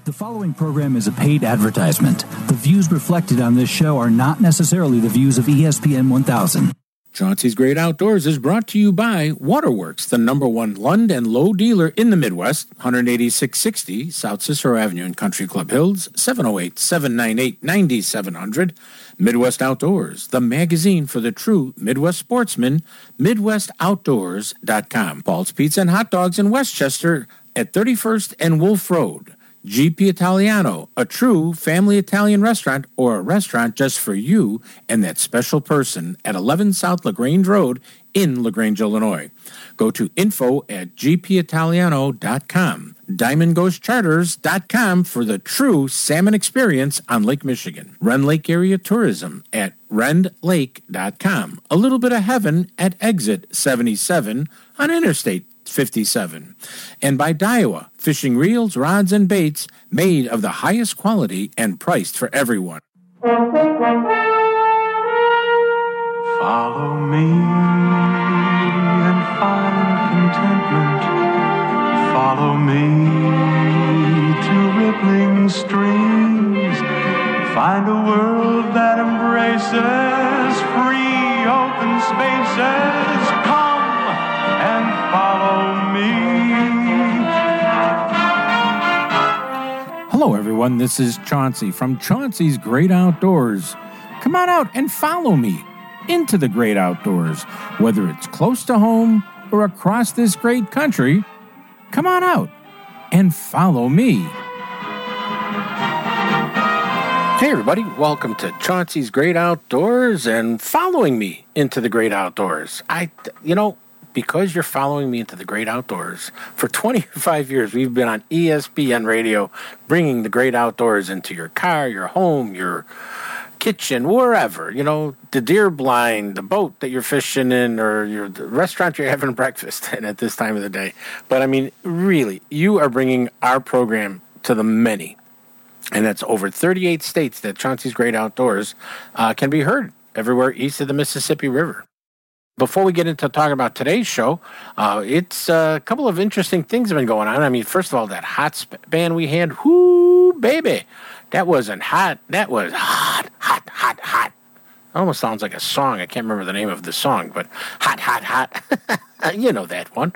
The following program is a paid advertisement. The views reflected on this show are not necessarily the views of ESPN 1000. Chauncey's Great Outdoors is brought to you by Waterworks, the #1 Lund and Lowe dealer in the Midwest, 18660 South Cicero Avenue in Country Club Hills, 708-798-9700. Midwest Outdoors, the magazine for the true Midwest sportsman, MidwestOutdoors.com. Paul's Pizza and Hot Dogs in Westchester at 31st and Wolf Road. GP Italiano, a true family Italian restaurant or a restaurant just for you and that special person at 11 South LaGrange Road in LaGrange, Illinois. Go to info@gpitaliano.com. DiamondGhostCharters.com for the true salmon experience on Lake Michigan. Rend Lake Area Tourism at rendlake.com. A little bit of heaven at exit 77 on Interstate 57. And by Daiwa, fishing reels, rods, and baits made of the highest quality and priced for everyone. Follow me and find contentment. Follow me to rippling streams. Find a world that embraces free open spaces. Come and follow me. Hello, everyone. This is Chauncey from Chauncey's Great Outdoors. Come on out and follow me into the great outdoors. Whether it's close to home or across this great country, come on out and follow me. Hey, everybody. Welcome to Chauncey's Great Outdoors and following me into the great outdoors. Because you're following me into the great outdoors, for 25 years, we've been on ESPN radio, bringing the great outdoors into your car, your home, your kitchen, wherever, the deer blind, the boat that you're fishing in, or the restaurant you're having breakfast in at this time of the day. But, really, you are bringing our program to the many. And that's over 38 states that Chauncey's Great Outdoors can be heard everywhere east of the Mississippi River. Before we get into talking about today's show, it's a couple of interesting things have been going on. First of all, that hot band we had, whoo, baby, that wasn't hot. That was hot, hot, hot, hot. It almost sounds like a song. I can't remember the name of the song, but hot, hot, hot. You know that one.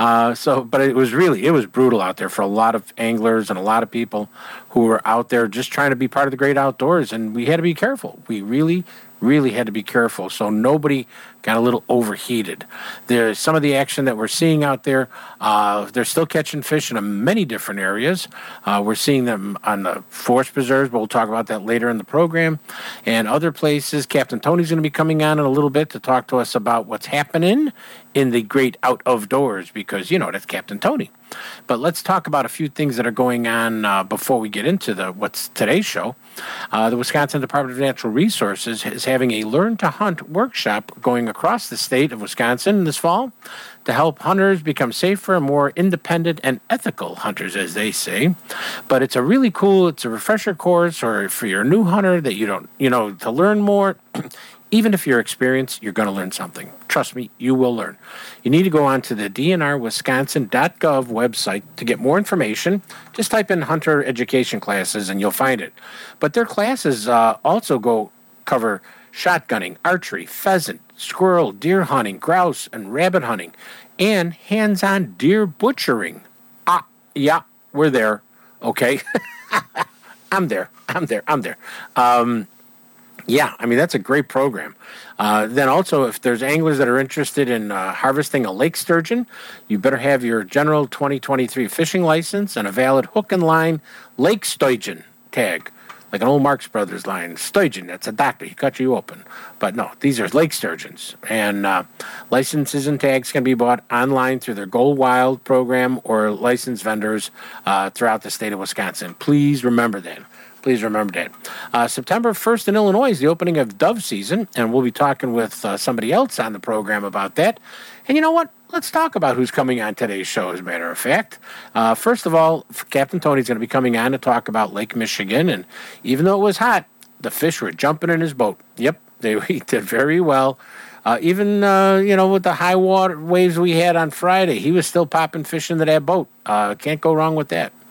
But it was brutal out there for a lot of anglers and a lot of people who were out there just trying to be part of the great outdoors, and we had to be careful. We really had to be careful so nobody got a little overheated. There's some of the action that we're seeing out there. They're still catching fish in many different areas. We're seeing them on the forest preserves, but we'll talk about that later in the program. And other places, Captain Tony's going to be coming on in a little bit to talk to us about what's happening in the great out of doors, because, that's Captain Tony. But let's talk about a few things that are going on before we get into what's today's show. The Wisconsin Department of Natural Resources is having a Learn to Hunt workshop going across the state of Wisconsin this fall to help hunters become safer and more independent and ethical hunters, as they say. But it's a refresher course, or for your new hunter that you don't, to learn more. Even if you're experienced, you're going to learn something. Trust me, you will learn. You need to go on to the dnrwisconsin.gov website to get more information. Just type in hunter education classes and you'll find it. But their classes also cover shotgunning, archery, pheasant, squirrel, deer hunting, grouse, and rabbit hunting, and hands-on deer butchering. Yeah, we're there. Okay. I'm there. That's a great program. Then also, if there's anglers that are interested in harvesting a lake sturgeon, you better have your general 2023 fishing license and a valid hook and line lake sturgeon tag, like an old Marx Brothers line. Sturgeon, that's a doctor. He cut you open. But no, these are lake sturgeons. And licenses and tags can be bought online through their Go Wild program or licensed vendors throughout the state of Wisconsin. Please remember that. September 1st in Illinois is the opening of dove season, and we'll be talking with somebody else on the program about that. And you know what? Let's talk about who's coming on today's show, as a matter of fact. First of all, Captain Tony's going to be coming on to talk about Lake Michigan, and even though it was hot, the fish were jumping in his boat. Yep, he did very well. Even with the high water waves we had on Friday, he was still popping fish into that boat. Can't go wrong with that.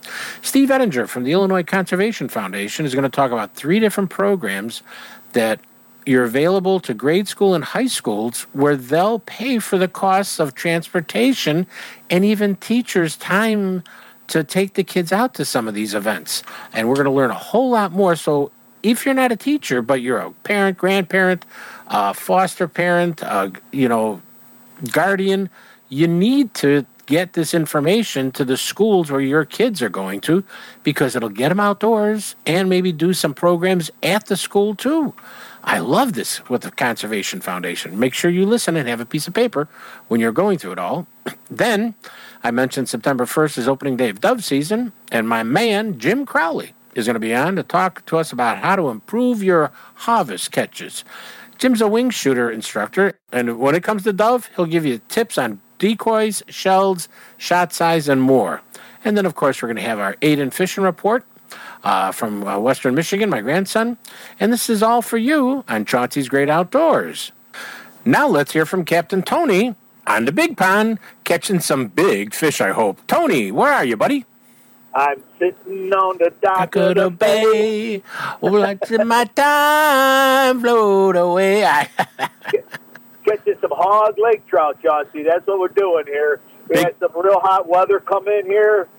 Steve Ettinger from the Illinois Conservation Foundation is going to talk about 3 different programs that you're available to grade school and high schools where they'll pay for the costs of transportation and even teachers' time to take the kids out to some of these events. And we're going to learn a whole lot more. So if you're not a teacher, but you're a parent, grandparent, foster parent, guardian, you need to get this information to the schools where your kids are going to, because it'll get them outdoors and maybe do some programs at the school too. I love this with the Conservation Foundation. Make sure you listen and have a piece of paper when you're going through it all. Then, I mentioned September 1st is opening day of dove season, and my man, Jim Crowley, is going to be on to talk to us about how to improve your harvest catches. Jim's a wing shooter instructor, and when it comes to dove, he'll give you tips on decoys, shells, shot size, and more. And then, of course, we're going to have our Aiden fishing report from Western Michigan, my grandson. And this is all for you on Chauncey's Great Outdoors. Now let's hear from Captain Tony on the big pond, catching some big fish, I hope. Tony, where are you, buddy? I'm sitting on the dock of the bay. Letting my time float away. Catching some hog lake trout, Chauncey. That's what we're doing here. We had some real hot weather come in here.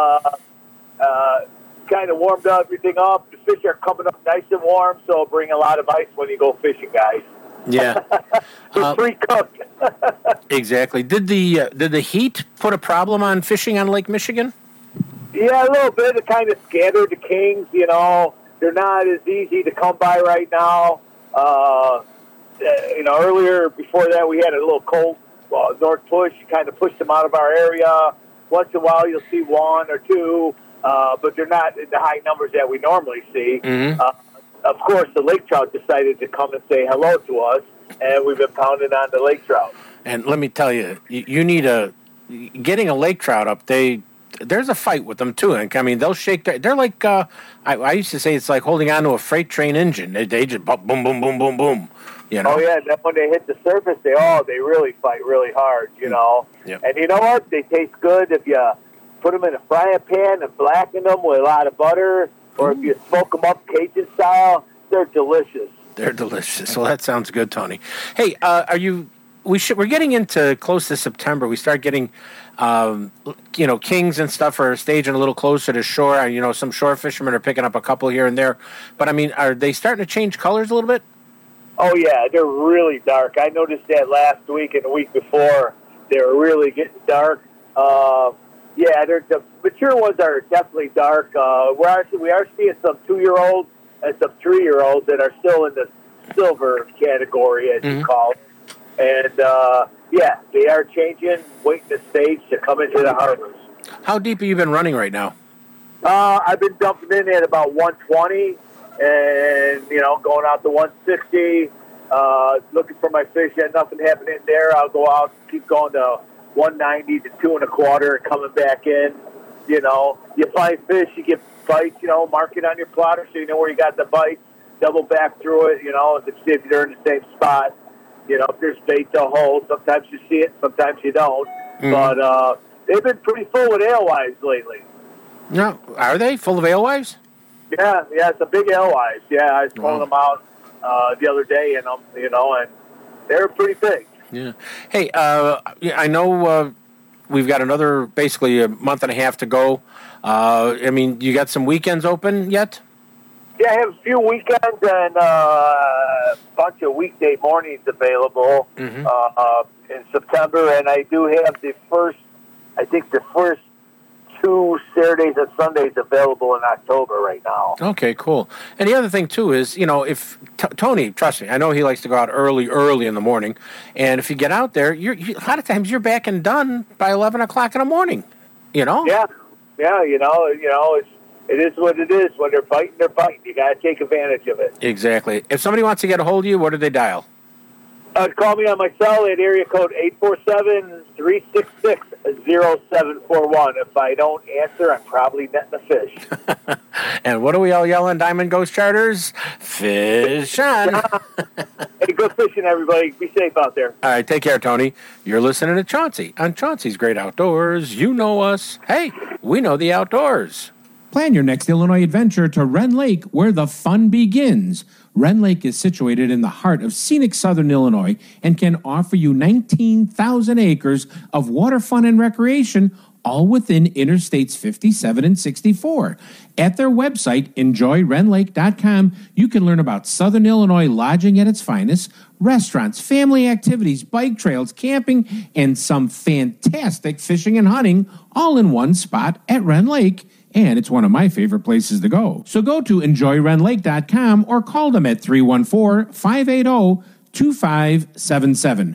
Kind of warmed everything up. The fish are coming up nice and warm, so bring a lot of ice when you go fishing, guys. Yeah. It's pre-cooked. Exactly. Did the heat put a problem on fishing on Lake Michigan? Yeah, a little bit. It kind of scattered the kings, They're not as easy to come by right now. Earlier, before that, we had a little cold north push. Kind of pushed them out of our area. Once in a while, you'll see 1 or 2. But they're not in the high numbers that we normally see. Of course, the lake trout decided to come and say hello to us, and we've been pounding on the lake trout. And let me tell you, you need getting a lake trout up. There's a fight with them too. I mean, they'll shake. They're like I used to say it's like holding on to a freight train engine. They just boom, boom, boom, boom, boom. Oh yeah, and then when they hit the surface, they really fight really hard. Yep. And you know what? They taste good if you put them in a frying pan and blacken them with a lot of butter, or if you smoke them up Cajun style, they're delicious. They're delicious. Well, that sounds good, Tony. Hey, we're getting into close to September. We start getting, kings and stuff are staging a little closer to shore. Some shore fishermen are picking up a couple here and there. But, I mean, are they starting to change colors a little bit? Oh, yeah, they're really dark. I noticed that last week and the week before. They were really getting dark. Yeah, the mature ones are definitely dark. We are seeing some 2-year-olds and some 3-year-olds that are still in the silver category, as you call it. And, they are changing, waiting the stage to come into the harbors. How deep have you been running right now? I've been dumping in at about 120 and, going out to 160, looking for my fish. And nothing happening there. I'll go out, keep going to 190 to 2 1/4 and coming back in. You find fish, you get bites, mark it on your plotter so you know where you got the bites, double back through it, to see if you're in the same spot. If there's bait to hold, sometimes you see it, sometimes you don't. But they've been pretty full with alewives lately. No, are they full of alewives? Yeah, it's a big alewives. Yeah, I was pulling them out the other day, and and they're pretty big. Yeah. Hey, I know we've got basically a month and a half to go. You got some weekends open yet? Yeah, I have a few weekends and a bunch of weekday mornings available in September, and I do have the first 2 Saturdays and Sundays available in October right now. Okay, cool. And the other thing, too, is, if Tony, trust me, I know he likes to go out early in the morning, and if you get out there, a lot of times you're back and done by 11 o'clock in the morning, Yeah, it is what it is. When they're biting, they're biting. You got to take advantage of it. Exactly. If somebody wants to get a hold of you, what do they dial? Call me on my cell at area code 847-366-0741. If I don't answer, I'm probably netting a fish. And what do we all yell on Diamond Ghost Charters? Fish on. Hey, good fishing everybody. Be safe out there. All right, take care, Tony. You're listening to Chauncey on Chauncey's Great Outdoors. You know us. Hey, we know the outdoors. Plan your next Illinois adventure to Wren Lake, where the fun begins. Wren Lake is situated in the heart of scenic southern Illinois and can offer you 19,000 acres of water fun and recreation, all within Interstates 57 and 64. At their website, enjoywrenlake.com, you can learn about Southern Illinois lodging at its finest, restaurants, family activities, bike trails, camping, and some fantastic fishing and hunting, all in one spot at Wren Lake. And it's one of my favorite places to go. So go to enjoywrenlake.com or call them at 314-580-2577.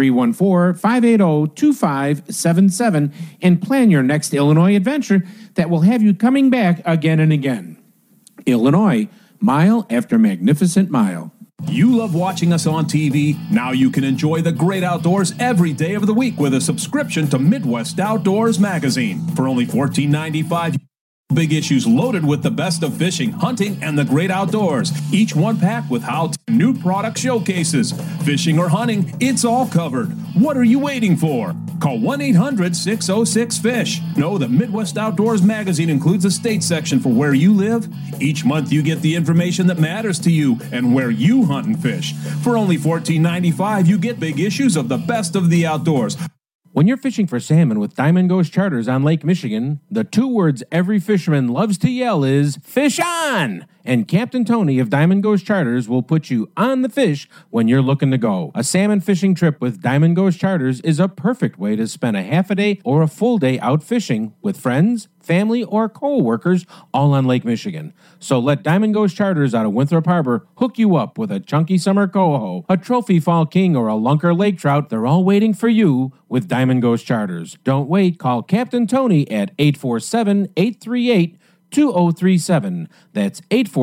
314-580-2577 and plan your next Illinois adventure that will have you coming back again and again. Illinois, mile after magnificent mile. You love watching us on TV? Now you can enjoy the great outdoors every day of the week with a subscription to Midwest Outdoors magazine. For only $14.95, big issues loaded with the best of fishing, hunting, and the great outdoors. Each one packed with how-to new product showcases. Fishing or hunting, it's all covered. What are you waiting for? Call 1-800-606-FISH. Know that Midwest Outdoors magazine includes a state section for where you live. Each month you get the information that matters to you and where you hunt and fish. For only $14.95, you get big issues of the best of the outdoors. When you're fishing for salmon with Diamond Ghost Charters on Lake Michigan, the two words every fisherman loves to yell is, "Fish on!" And Captain Tony of Diamond Ghost Charters will put you on the fish when you're looking to go. A salmon fishing trip with Diamond Ghost Charters is a perfect way to spend a half a day or a full day out fishing with friends, family, or co-workers all on Lake Michigan. So let Diamond Ghost Charters out of Winthrop Harbor hook you up with a chunky summer coho, a trophy fall king, or a lunker lake trout. They're all waiting for you with Diamond Ghost Charters. Don't wait. Call Captain Tony at 847-838-2037. That's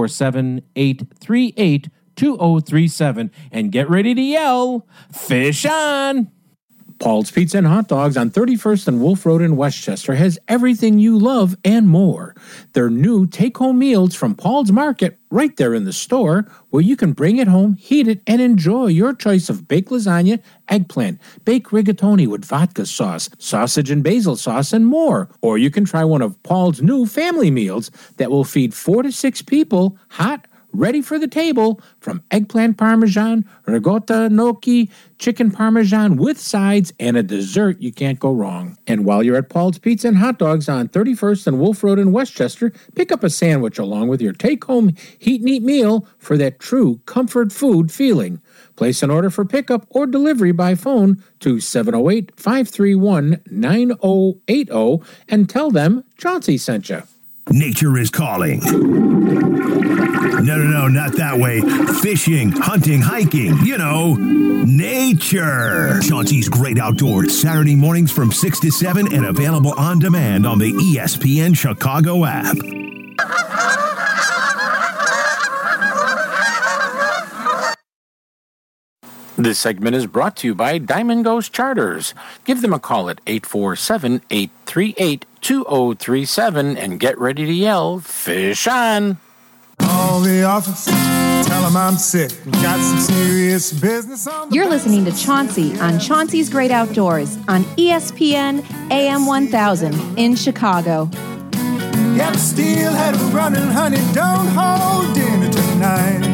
847-838-2037. And get ready to yell, "Fish on!" Paul's Pizza and Hot Dogs on 31st and Wolf Road in Westchester has everything you love and more. Their new take-home meals from Paul's Market right there in the store, where you can bring it home, heat it, and enjoy your choice of baked lasagna, eggplant, baked rigatoni with vodka sauce, sausage and basil sauce, and more. Or you can try one of Paul's new family meals that will feed 4 to 6 people, hot, ready for the table, from eggplant parmesan, ricotta gnocchi, chicken parmesan with sides, and a dessert you can't go wrong. And while you're at Paul's Pizza and Hot Dogs on 31st and Wolf Road in Westchester, pick up a sandwich along with your take-home heat and eat meal for that true comfort food feeling. Place an order for pickup or delivery by phone to 708-531-9080 and tell them Chauncey sent you. Nature is calling. No, not that way. Fishing, hunting, hiking, nature. Chauncey's Great Outdoors, Saturday mornings from 6 to 7 and available on demand on the ESPN Chicago app. This segment is brought to you by Diamond Ghost Charters. Give them a call at 847-838-2037 and get ready to yell, "Fish on!" Call the office, tell them I'm sick. Got some serious business on the You're listening to Chauncey on Chauncey's Great Outdoors on ESPN AM 1000 in Chicago. Got a steelhead running, honey, don't hold dinner tonight.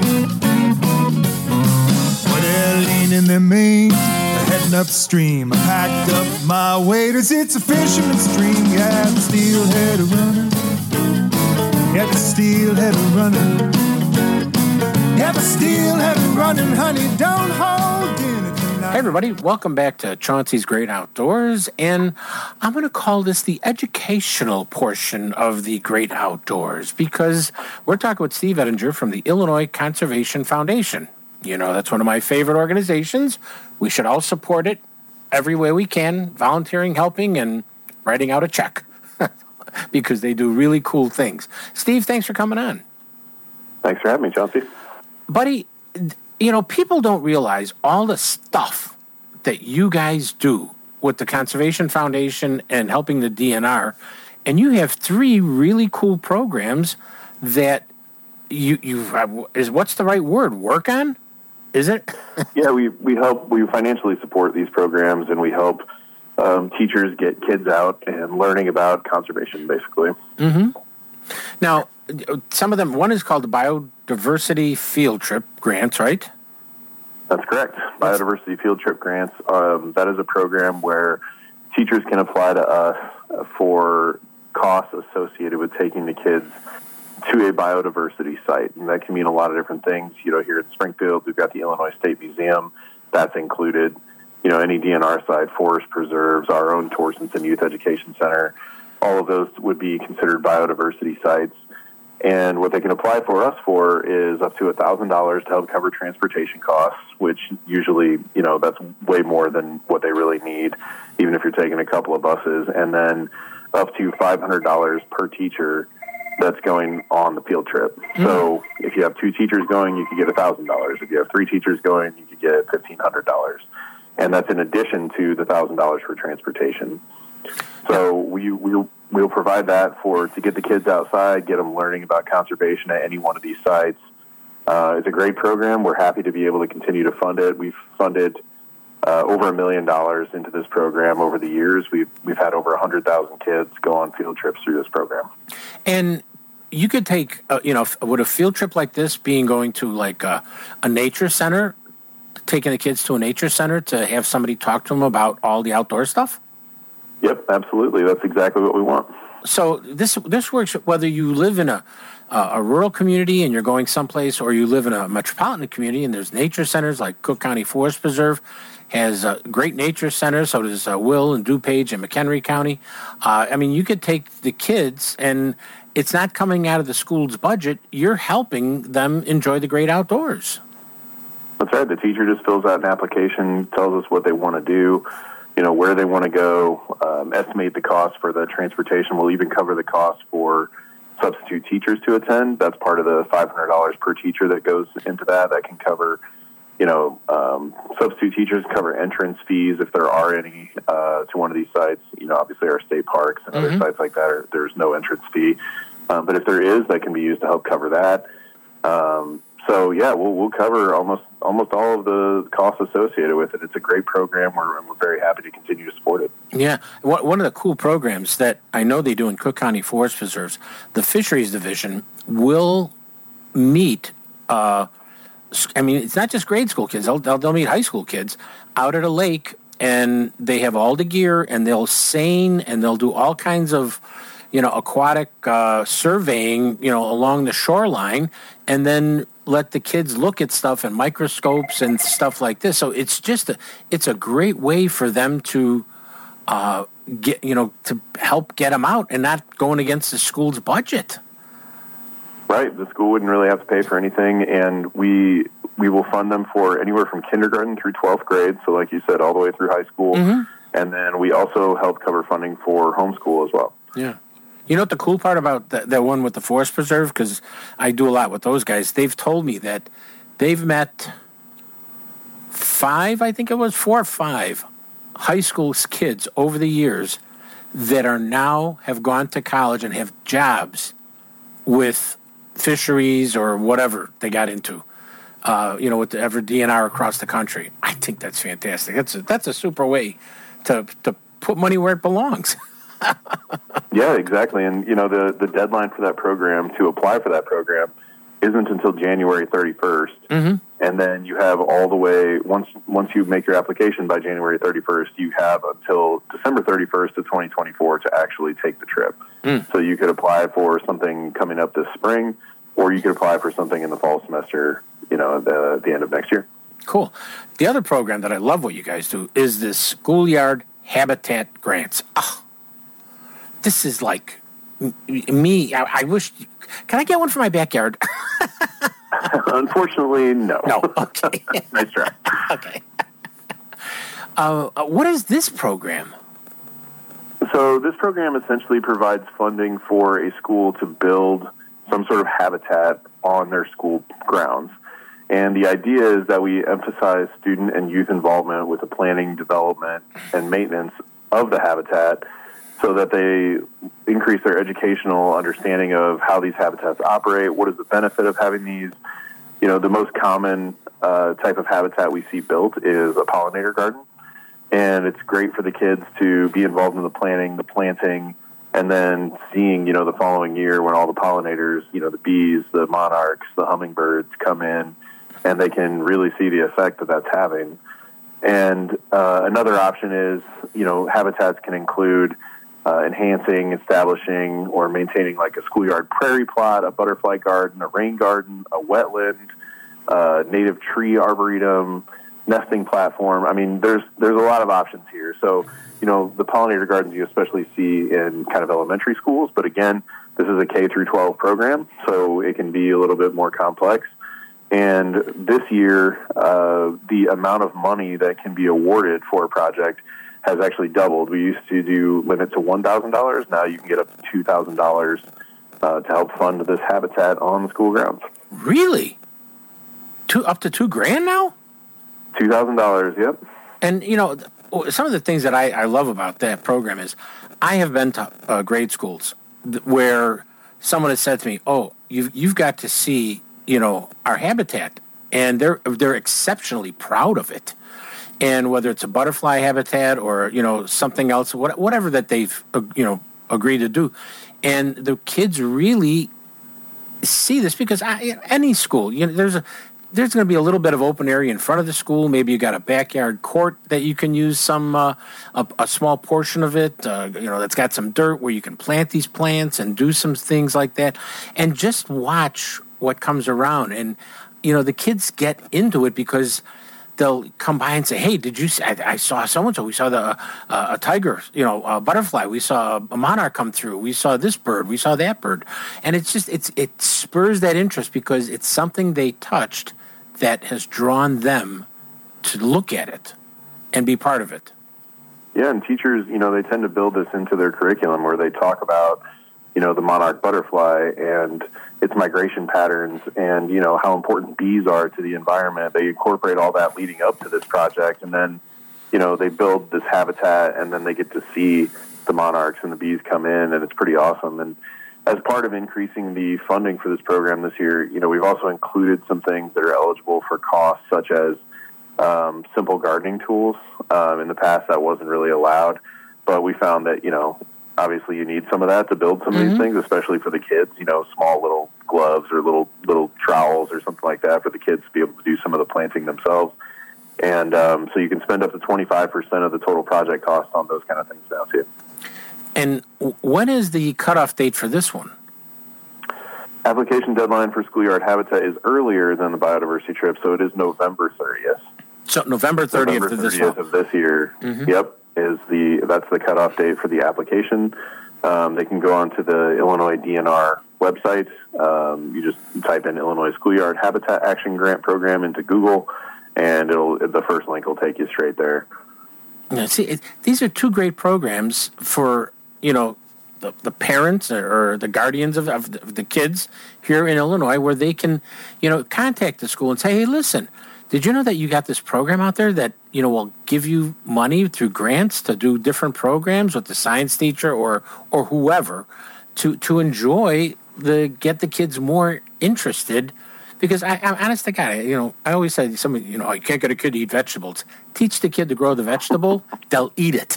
Well, they're leaning their main, they're heading upstream. I packed up my waders, it's a fisherman's dream. Yeah, the steelhead running. Yeah, the steelhead running. Yeah, the steelhead running, honey, don't hold dinner tonight. Hey everybody, welcome back to Chauncey's Great Outdoors, and I'm going to call this the educational portion of the Great Outdoors, because we're talking with Steve Ettinger from the Illinois Conservation Foundation. That's one of my favorite organizations. We should all support it every way we can, volunteering, helping, and writing out a check. Because they do really cool things. Steve, thanks for coming on. Thanks for having me, Chauncey. Buddy, people don't realize all the stuff that you guys do with the Conservation Foundation and helping the DNR. And you have 3 really cool programs that you what's the right word? Work on? Is it? Yeah, we financially support these programs, and we help teachers get kids out and learning about conservation, basically. Mm-hmm. Now, some of them, one is called the Biodiversity Field Trip Grants, right? That's correct. Biodiversity Field Trip Grants. That is a program where teachers can apply to us for costs associated with taking the kids to a biodiversity site. And that can mean a lot of different things. Here in Springfield, we've got the Illinois State Museum. That's included. Any DNR site, forest preserves, our own Torstenson Youth Education Center, all of those would be considered biodiversity sites. And what they can apply for us for is up to $1,000 to help cover transportation costs, which usually, that's way more than what they really need, even if you're taking a couple of buses. And then up to $500 per teacher that's going on the field trip. Mm-hmm. So if you have 2 teachers going, you could get $1,000. If you have 3 teachers going, you could get $1,500. And that's in addition to the $1,000 for transportation. So we'll provide that to get the kids outside, get them learning about conservation at any one of these sites. It's a great program. We're happy to be able to continue to fund it. We've funded over $1 million into this program over the years. We've had over 100,000 kids go on field trips through this program. And you could take, would a field trip like this going to like a nature center, taking the kids to a nature center to have somebody talk to them about all the outdoor stuff? Yep, absolutely. That's exactly what we want. So this works whether you live in a rural community and you're going someplace, or you live in a metropolitan community and there's nature centers like Cook County Forest Preserve has great nature centers. So does Will and DuPage and McHenry County. You could take the kids, and it's not coming out of the school's budget. You're helping them enjoy the great outdoors. That's right. The teacher just fills out an application, tells us what they want to do, where they want to go, estimate the cost for the transportation. We'll even cover the cost for substitute teachers to attend. That's part of the $500 per teacher that goes into that. That can cover, substitute teachers cover entrance fees if there are any to one of these sites. Obviously our state parks and other sites like that, there's no entrance fee. But if there is, that can be used to help cover that. So yeah, we'll cover almost all of the costs associated with it. It's a great program. We're very happy to continue to support it. Yeah, one of the cool programs that I know they do in Cook County Forest Preserves, the Fisheries Division will meet. It's not just grade school kids. They'll meet high school kids out at a lake, and they have all the gear, and they'll seine, and they'll do all kinds of aquatic surveying, along the shoreline, and then let the kids look at stuff and microscopes and stuff like this. So it's a great way for them to to help get them out and not going against the school's budget. Right. The school wouldn't really have to pay for anything, and we will fund them for anywhere from kindergarten through 12th grade. So like you said, all the way through high school. Mm-hmm. And then we also help cover funding for homeschool as well. Yeah. You know what the cool part about that one with the Forest Preserve, because I do a lot with those guys, they've told me that they've met 4 or 5 high school kids over the years that have gone to college and have jobs with fisheries or whatever they got into, with whatever DNR across the country. I think that's fantastic. That's a super way to put money where it belongs. Yeah, exactly. And, the deadline for that program, to apply for that program, isn't until January 31st. Mm-hmm. And then you have all the way, once you make your application by January 31st, you have until December 31st of 2024 to actually take the trip. Mm. So you could apply for something coming up this spring, or you could apply for something in the fall semester, at the end of next year. Cool. The other program that I love what you guys do is this schoolyard habitat grants. Oh, this is like me. I wish. Can I get one for my backyard? Unfortunately, no. No. Okay. Nice try. Okay. What is this program? So this program essentially provides funding for a school to build some sort of habitat on their school grounds. And the idea is that we emphasize student and youth involvement with the planning, development, and maintenance of the habitat, so that they increase their educational understanding of how these habitats operate, what is the benefit of having these, the most common type of habitat we see built is a pollinator garden. And it's great for the kids to be involved in the planting, and then seeing, the following year when all the pollinators, the bees, the monarchs, the hummingbirds come in, and they can really see the effect that that's having. And another option is, habitats can include enhancing, establishing, or maintaining like a schoolyard prairie plot, a butterfly garden, a rain garden, a wetland, native tree arboretum, nesting platform. I mean, there's a lot of options here. So, the pollinator gardens you especially see in kind of elementary schools, but again, this is a K through 12 program, so it can be a little bit more complex. And this year, the amount of money that can be awarded for a project has actually doubled. We used to do limit to $1,000. Now you can get up to $2,000 to help fund this habitat on the school grounds. Really? Up to $2,000 now? $2,000, yep. And, some of the things that I love about that program is I have been to grade schools where someone has said to me, oh, you've got to see, our habitat. And they're exceptionally proud of it. And whether it's a butterfly habitat or, something else, whatever that they've, agreed to do. And the kids really see this because any school, there's going to be a little bit of open area in front of the school. Maybe you got a backyard court that you can use a small portion of it, that's got some dirt where you can plant these plants and do some things like that. And just watch what comes around. And, the kids get into it because they'll come by and say, hey, did you see, I saw so-and-so. We saw a tiger, a butterfly. We saw a monarch come through. We saw this bird. We saw that bird. And it spurs that interest because it's something they touched that has drawn them to look at it and be part of it. Yeah, and teachers, they tend to build this into their curriculum where they talk about, the monarch butterfly and its migration patterns and, how important bees are to the environment. They incorporate all that leading up to this project, and then, they build this habitat, and then they get to see the monarchs and the bees come in, and it's pretty awesome. And as part of increasing the funding for this program this year, we've also included some things that are eligible for costs, such as simple gardening tools. In the past, that wasn't really allowed, but we found that, obviously you need some of that to build some of these things, especially for the kids, small little gloves or little trowels or something like that for the kids to be able to do some of the planting themselves. And so you can spend up to 25% of the total project cost on those kind of things now, too. And when is the cutoff date for this one? Application deadline for schoolyard habitat is earlier than the biodiversity trip, so it is November 30th. So November 30th of this year. Mm-hmm. Yep, that's the cutoff date for the application. They can go onto the Illinois DNR website. You just type in Illinois Schoolyard Habitat Action Grant Program into Google, and the first link will take you straight there. Now, see, these are two great programs for the parents or the guardians of the kids here in Illinois, where they can contact the school and say, hey, listen, did you know that you got this program out there that will give you money through grants to do different programs with the science teacher or whoever to enjoy get the kids more interested? Because I'm honest to God, I always say somebody, you can't get a kid to eat vegetables. Teach the kid to grow the vegetable, they'll eat it.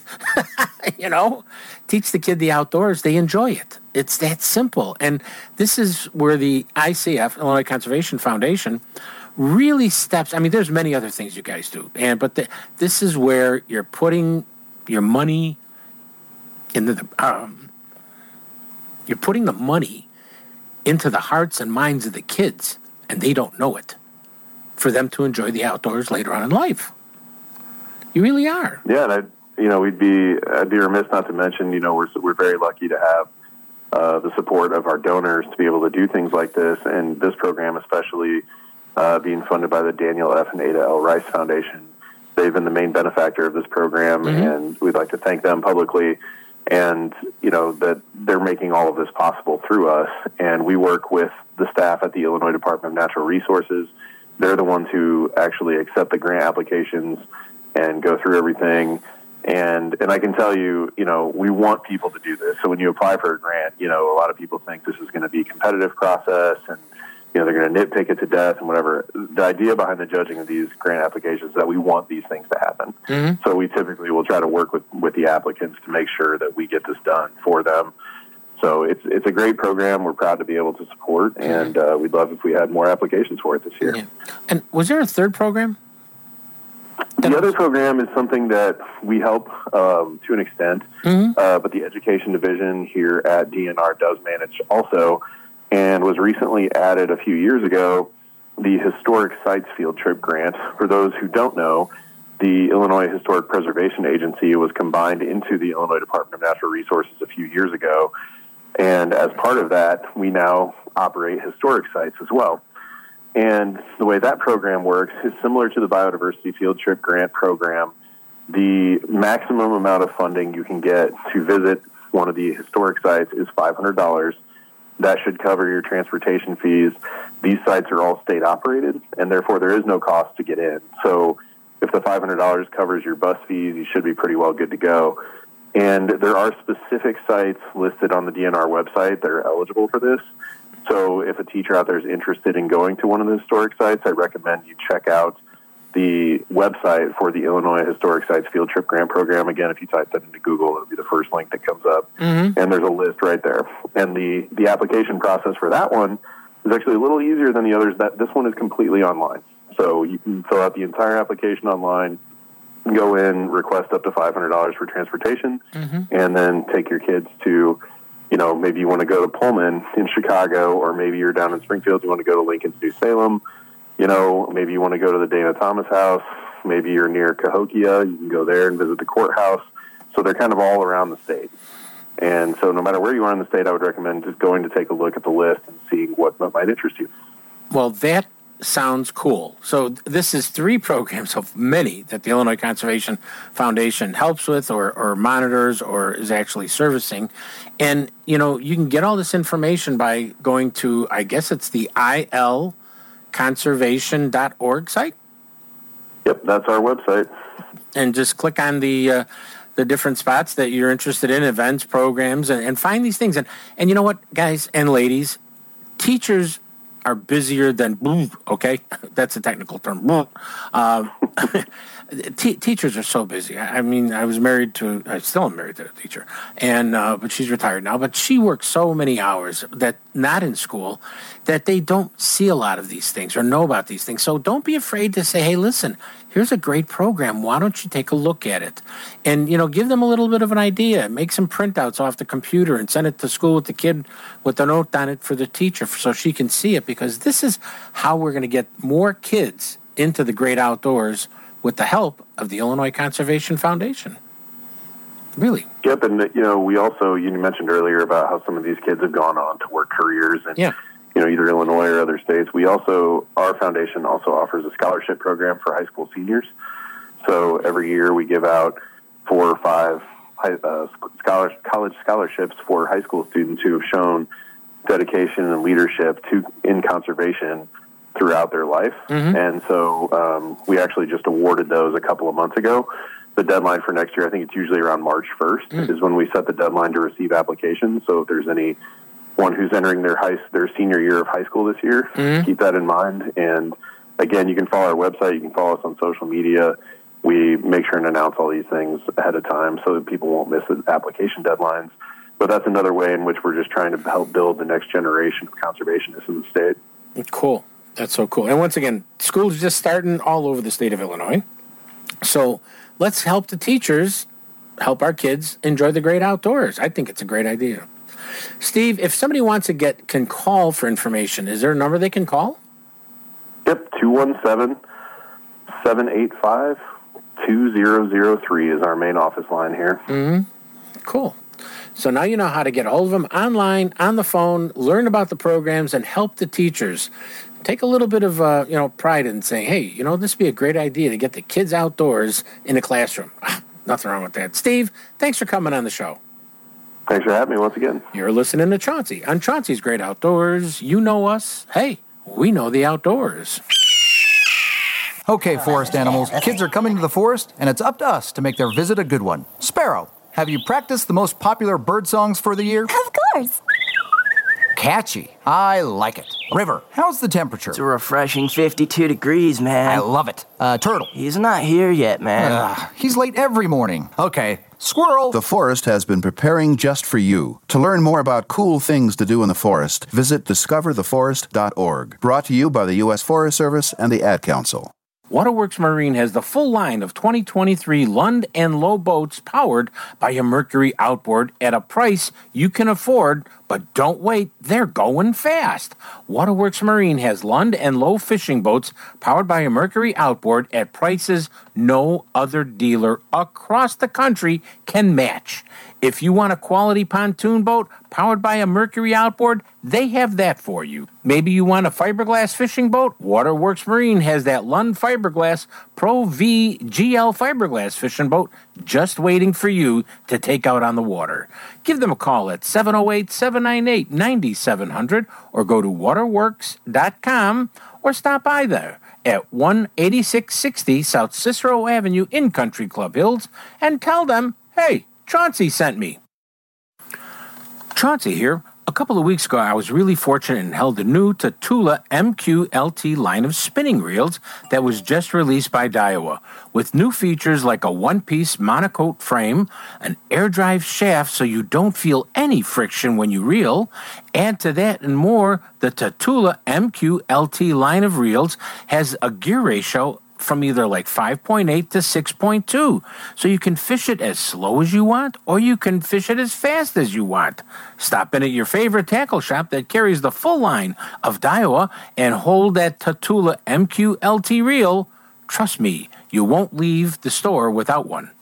Teach the kid the outdoors, they enjoy it. It's that simple. And this is where the ICF, Illinois Conservation Foundation, really steps. I mean, there's many other things you guys do, but this is where you're putting your money into you're putting the money into the hearts and minds of the kids. And they don't know it, for them to enjoy the outdoors later on in life. You really are. Yeah, and I'd be remiss not to mention, we're very lucky to have the support of our donors to be able to do things like this, and this program especially being funded by the Daniel F. and Ada L. Rice Foundation. They've been the main benefactor of this program, and we'd like to thank them publicly. And, that they're making all of this possible through us. And we work with the staff at the Illinois Department of Natural Resources. They're the ones who actually accept the grant applications and go through everything. And I can tell you, we want people to do this. So when you apply for a grant, a lot of people think this is going to be a competitive process and, they're going to nitpick it to death and whatever. The idea behind the judging of these grant applications is that we want these things to happen. Mm-hmm. So we typically will try to work with the applicants to make sure that we get this done for them. So it's a great program. We're proud to be able to support, and we'd love if we had more applications for it this year. Yeah. And was there a third program? The other program is something that we help to an extent, but the Education Division here at DNR does manage also, and was recently added a few years ago, the Historic Sites Field Trip Grant. For those who don't know, the Illinois Historic Preservation Agency was combined into the Illinois Department of Natural Resources a few years ago. And as part of that, we now operate historic sites as well. And the way that program works is similar to the Biodiversity Field Trip Grant program. The maximum amount of funding you can get to visit one of the historic sites is $500. That should cover your transportation fees. These sites are all state operated, and therefore there is no cost to get in. So if the $500 covers your bus fees, you should be pretty well good to go. And there are specific sites listed on the DNR website that are eligible for this. So if a teacher out there is interested in going to one of the historic sites, I recommend you check out the website for the Illinois Historic Sites Field Trip Grant Program. Again, if you type that into Google, it'll be the first link that comes up. And there's a list right there. And the application process for that one is actually a little easier than the others. This one is completely online. So you can fill out the entire application online, go in, request up to $500 for transportation, and then take your kids to, maybe you want to go to Pullman in Chicago, or maybe you're down in Springfield, you want to go to Lincoln's New Salem, maybe you want to go to the Dana Thomas House, maybe you're near Cahokia, you can go there and visit the courthouse. So they're kind of all around the state. And so no matter where you are in the state, I would recommend just going to take a look at the list and seeing what might interest you. Well, that sounds cool. So this is 3 programs of many that the Illinois Conservation Foundation helps with or monitors or is actually servicing. And, you can get all this information by going to, I guess it's the ilconservation.org site? Yep, that's our website. And just click on the different spots that you're interested in, events, programs, and find these things. And you know what, guys and ladies, teachers are busier than, okay? That's a technical term. Teachers are so busy. I mean, I still am married to a teacher, and but she's retired now. But she works so many hours that not in school that they don't see a lot of these things or know about these things. So don't be afraid to say, hey, listen, here's a great program. Why don't you take a look at it? And, give them a little bit of an idea. Make some printouts off the computer and send it to school with the kid with a note on it for the teacher so she can see it, because this is how we're going to get more kids into the great outdoors with the help of the Illinois Conservation Foundation. Really. Yep, and, we also, you mentioned earlier about how some of these kids have gone on to work careers and, either Illinois or other states. Our foundation also offers a scholarship program for high school seniors. So every year we give out 4 or 5 college scholarships for high school students who have shown dedication and leadership in conservation throughout their life. And so we actually just awarded those a couple of months ago. The deadline for next year, I think it's usually around March 1st, is when we set the deadline to receive applications. So if there's anyone who's entering their senior year of high school this year, keep that in mind. And again, you can follow our website, you can follow us on social media. We make sure and announce all these things ahead of time so that people won't miss the application deadlines. But that's another way in which we're just trying to help build the next generation of conservationists in the state. Cool. That's so cool. And once again, school's just starting all over the state of Illinois. So let's help the teachers help our kids enjoy the great outdoors. I think it's a great idea. Steve, if somebody wants to can call for information, is there a number they can call? Yep, 217-785-2003 is our main office line here. Cool. So now you know how to get a hold of them online, on the phone, learn about the programs, and help the teachers. Take a little bit of pride in saying, hey, this would be a great idea to get the kids outdoors in the classroom. Nothing wrong with that. Steve, thanks for coming on the show. Thanks for having me once again. You're listening to Chauncey on Chauncey's Great Outdoors. You know us. Hey, we know the outdoors. Okay, forest animals, kids are coming to the forest, and it's up to us to make their visit a good one. Sparrow, have you practiced the most popular bird songs for the year? Of course. Catchy. I like it. River, how's the temperature? It's a refreshing 52 degrees, man. I love it. Turtle. He's not here yet, man. He's late every morning. Okay. Squirrel. The forest has been preparing just for you. To learn more about cool things to do in the forest, visit discovertheforest.org. Brought to you by the U.S. Forest Service and the Ad Council. Waterworks Marine has the full line of 2023 Lund and Lowe boats powered by a Mercury outboard at a price you can afford, but don't wait, they're going fast. Waterworks Marine has Lund and Lowe fishing boats powered by a Mercury outboard at prices no other dealer across the country can match. If you want a quality pontoon boat powered by a Mercury outboard, they have that for you. Maybe you want a fiberglass fishing boat? Waterworks Marine has that Lund Fiberglass Pro V GL fiberglass fishing boat just waiting for you to take out on the water. Give them a call at 708-798-9700 or go to waterworks.com or stop by there at 18660 South Cicero Avenue in Country Club Hills and tell them, hey, Chauncey sent me. Chauncey here. A couple of weeks ago, I was really fortunate and held the new Tatula MQLT line of spinning reels that was just released by Daiwa, with new features like a one-piece monocoque frame, an air drive shaft so you don't feel any friction when you reel. Add to that and more, the Tatula MQLT line of reels has a gear ratio from either like 5.8 to 6.2. So you can fish it as slow as you want, or you can fish it as fast as you want. Stop in at your favorite tackle shop that carries the full line of Daiwa and hold that Tatula MQLT reel. Trust me, you won't leave the store without one.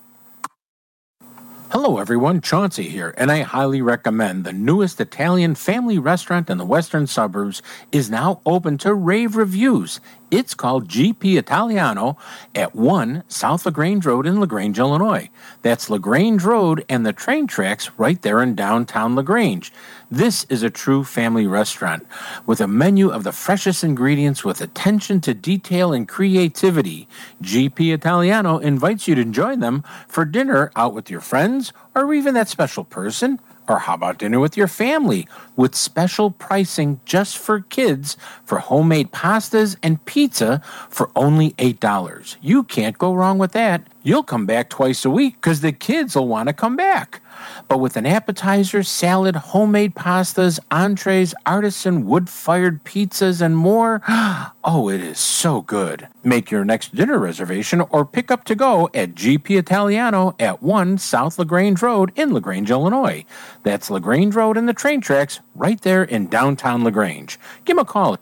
Hello everyone, Chauncey here, and I highly recommend the newest Italian family restaurant in the western suburbs is now open to rave reviews. It's called GP Italiano at 1 South LaGrange Road in LaGrange, Illinois. That's LaGrange Road and the train tracks right there in downtown LaGrange. This is a true family restaurant with a menu of the freshest ingredients with attention to detail and creativity. GP Italiano invites you to join them for dinner out with your friends or even that special person. Or how about dinner with your family with special pricing just for kids for homemade pastas and pizza for only $8. You can't go wrong with that. You'll come back twice a week because the kids will want to come back. But with an appetizer, salad, homemade pastas, entrees, artisan wood-fired pizzas, and more, oh, it is so good. Make your next dinner reservation or pick up to go at GP Italiano at 1 South LaGrange Road in LaGrange, Illinois. That's LaGrange Road and the train tracks right there in downtown LaGrange. Give them a call at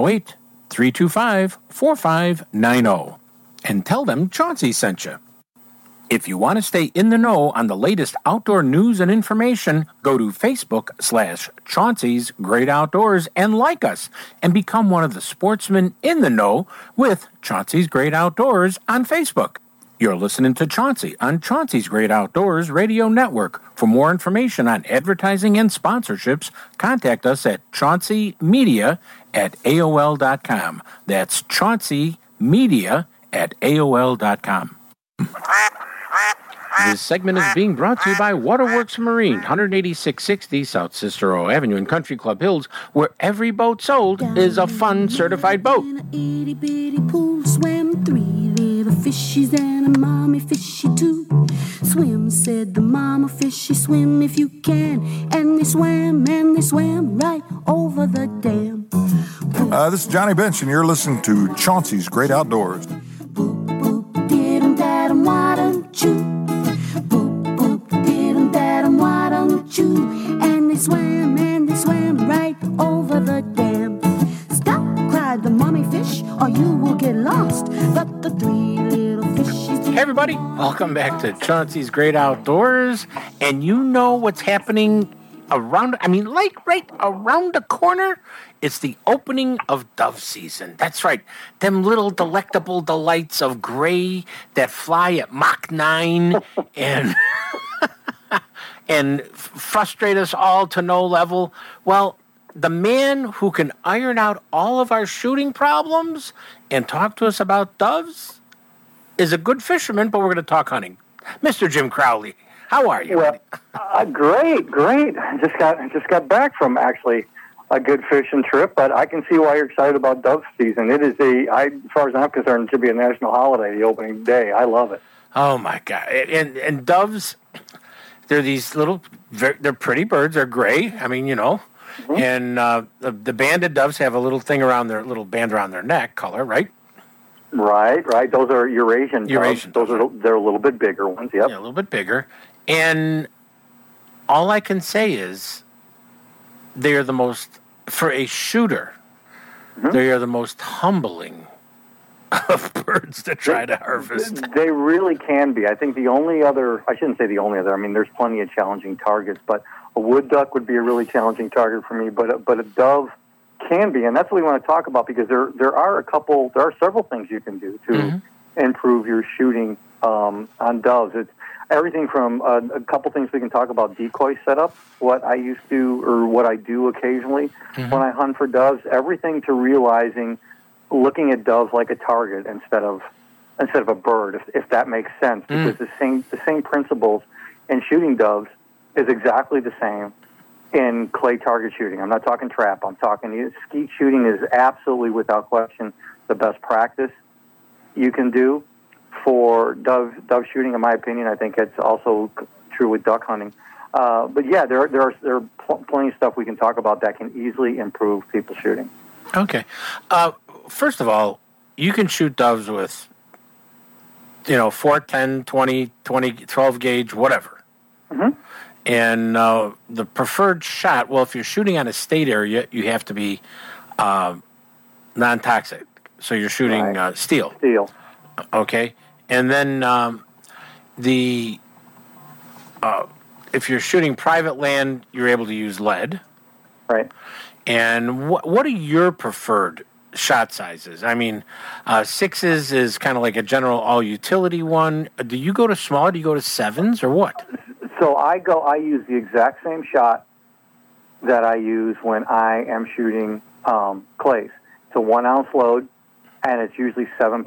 708-325-4590 and tell them Chauncey sent you. If you want to stay in the know on the latest outdoor news and information, go to Facebook/Chauncey's Great Outdoors and like us and become one of the sportsmen in the know with Chauncey's Great Outdoors on Facebook. You're listening to Chauncey on Chauncey's Great Outdoors Radio Network. For more information on advertising and sponsorships, contact us at chaunceymedia@AOL.com. That's chaunceymedia@AOL.com. This segment is being brought to you by Waterworks Marine, 18660 South Cicero Avenue in Country Club Hills, where every boat sold is a fun certified boat. Itty bitty pool swam 3 little fishies and a mommy fishy too. Swim, said the mama fishy, swim if you can. And they swam right over the dam. This is Johnny Bench, and you're listening to Chauncey's Great Outdoors. Boop, boop, did-em, dad-em, why don't you? Boop, boop, did-em, dad-em, why don't you? And they swam right over the dam. Stop, cried the mommy fish, or you will get lost. But the 3 little fishies... Hey everybody, welcome back to Chauncey's Great Outdoors. And you know what's happening around, right around the corner? It's the opening of dove season. That's right. Them little delectable delights of gray that fly at Mach 9 and and frustrate us all to no level. Well, the man who can iron out all of our shooting problems and talk to us about doves is a good fisherman, but we're going to talk hunting. Mr. Jim Crowley, how are you? Well, great. I just got back from actually a good fishing trip, but I can see why you're excited about dove season. It is as far as I'm concerned, it should be a national holiday, the opening day. I love it. Oh my God! And doves, they're these little, they're pretty birds. They're gray. I mean, and the banded doves have a little thing around their little band around their neck, color, right? Right. Those are Eurasian doves. Eurasian doves. They're a little bit bigger ones. Yep. Yeah, a little bit bigger. And all I can say is, they are the most, for a shooter, they are the most humbling of birds to try to harvest. They really can be. I think the only other, I shouldn't say the only other, I mean, there's plenty of challenging targets, but a wood duck would be a really challenging target for me, but a dove can be, and that's what we want to talk about, because there are several things you can do to improve your shooting on doves. It's everything from a couple things we can talk about: decoy setup, what I used to, or what I do occasionally when I hunt for doves, everything to realizing looking at doves like a target instead of a bird, if that makes sense, because the same principles in shooting doves is exactly the same in clay target shooting. I'm not talking trap. I'm talking skeet shooting is absolutely, without question, the best practice you can do for dove shooting. In my opinion, I think it's also true with duck hunting. But yeah, there are plenty of stuff we can talk about that can easily improve people shooting. Okay. First of all, you can shoot doves with 4, 10, 20, 12 gauge, whatever. And the preferred shot, well, if you're shooting on a state area, you have to be non-toxic. So you're shooting steel. Steel. Okay. And then if you're shooting private land, you're able to use lead. Right. And what are your preferred shot sizes? I mean, 6s is kind of like a general all-utility one. Do you go to smaller? Do you go to 7s or what? So I use the exact same shot that I use when I am shooting clays. It's a 1 ounce load, and it's usually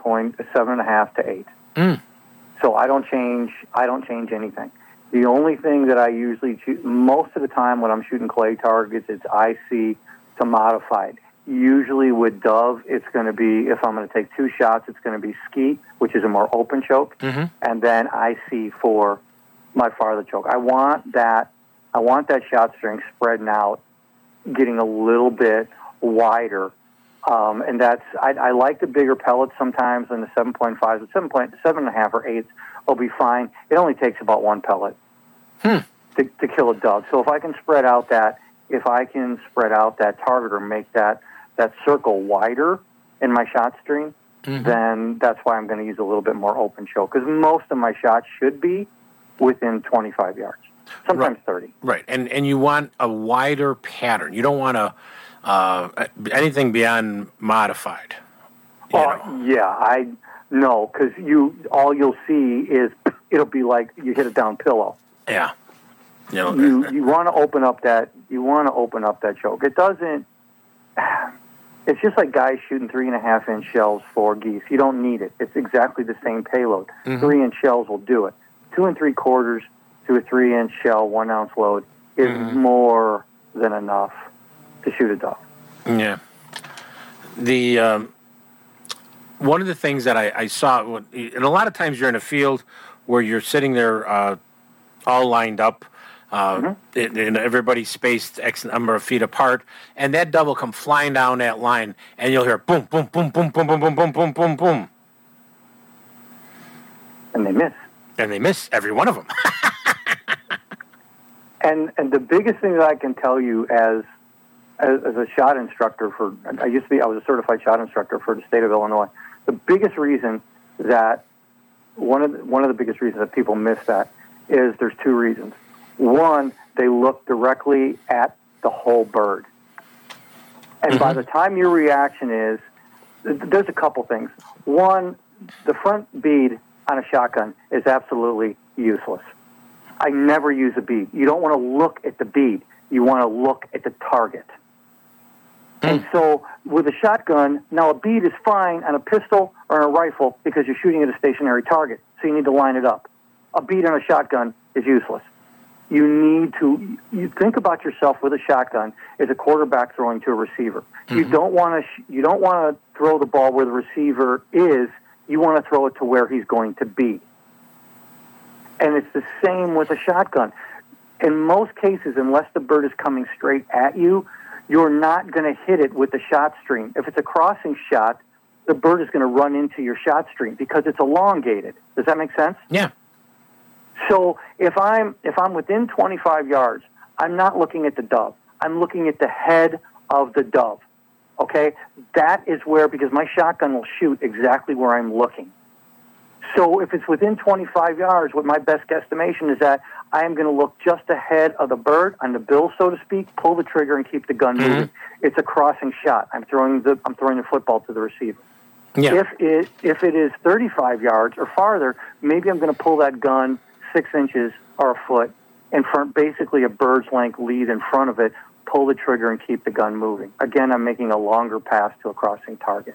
7.5 to 8. So I don't change anything. The only thing that I usually choose most of the time when I'm shooting clay targets, it's IC to modified. Usually with dove, it's going to be, if I'm going to take 2 shots, it's going to be skeet, which is a more open choke, and then IC for my farther choke. I want that shot string spreading out, getting a little bit wider, and that's I like the bigger pellets sometimes than the 7.5s. The 7.5 or 8s will be fine. It only takes about 1 pellet to kill a dove. So if I can spread out that target or make that circle wider in my shot string, then that's why I'm going to use a little bit more open choke, because most of my shots should be within 25 yards, sometimes 30. Right, and you want a wider pattern. You don't want anything beyond modified. Yeah, no, because all you'll see is it'll be like you hit a down pillow. Yeah, you want to open up that. You want to open up that choke. It doesn't. It's just like guys shooting 3.5-inch shells for geese. You don't need it. It's exactly the same payload. 3-inch shells will do it. 2 3/4 to a 3-inch shell, 1 ounce load is more than enough to shoot a dove. Yeah. The one of the things that I saw, and a lot of times you're in a field where you're sitting there all lined up, and everybody's spaced X number of feet apart, and that dove will come flying down that line, and you'll hear boom, boom, boom, boom, boom, boom, boom, boom, boom, boom, boom. And they miss. And they miss every one of them. and the biggest thing that I can tell you as a shot instructor I was a certified shot instructor for the state of Illinois. The biggest reason that one of the biggest reasons that people miss that is there's 2 reasons. One, they look directly at the whole bird. And by the time your reaction is, there's a couple things. One, the front bead on a shotgun is absolutely useless. I never use a bead. You don't want to look at the bead. You want to look at the target. And so with a shotgun, now a bead is fine on a pistol or on a rifle because you're shooting at a stationary target, so you need to line it up. A bead on a shotgun is useless. you think about yourself with a shotgun as a quarterback throwing to a receiver. You don't want to throw the ball where the receiver is. You want to throw it to where he's going to be. And it's the same with a shotgun. In most cases, unless the bird is coming straight at you, you're not going to hit it with the shot stream. If it's a crossing shot, the bird is going to run into your shot stream because it's elongated. Does that make sense? Yeah. So if I'm within 25 yards, I'm not looking at the dove. I'm looking at the head of the dove. Okay? That is where, because my shotgun will shoot exactly where I'm looking. So if it's within 25 yards, what my best guesstimation is that I am going to look just ahead of the bird, on the bill, so to speak, pull the trigger and keep the gun moving. It's a crossing shot. I'm throwing the football to the receiver. Yeah. If it is 35 yards or farther, maybe I'm going to pull that gun 6 inches or a foot in front, basically a bird's length lead in front of it, pull the trigger and keep the gun moving. Again, I'm making a longer pass to a crossing target.